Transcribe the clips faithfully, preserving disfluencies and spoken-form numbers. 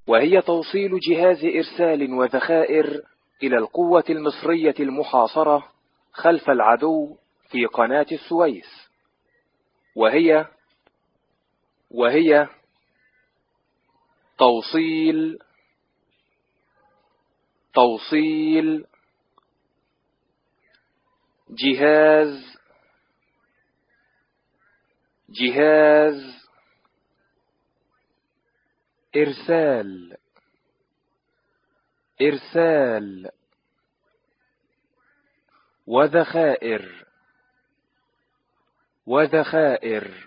وهي توصيل جهاز إرسال وذخائر إلى القوة المصرية المحاصرة خلف العدو في قناة السويس. وهي وهي توصيل توصيل جهاز جهاز إرسال إرسال وذخائر وذخائر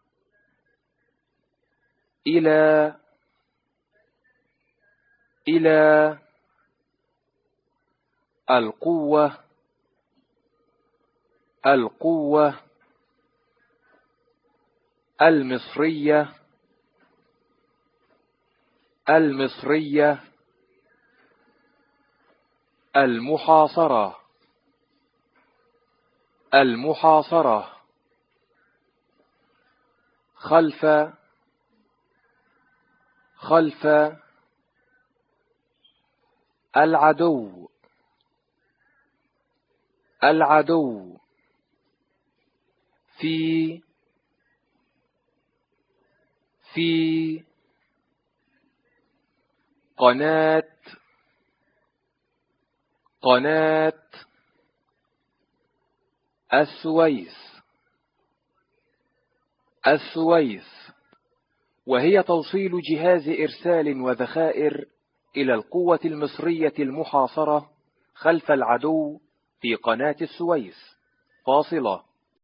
إلى إلى القوة القوة المصرية المصرية المحاصرة المحاصرة خلف خلف العدو العدو في في قناة قناة السويس السويس. وهي توصيل جهاز إرسال وذخائر إلى القوة المصرية المحاصرة خلف العدو في قناة السويس. فاصلة.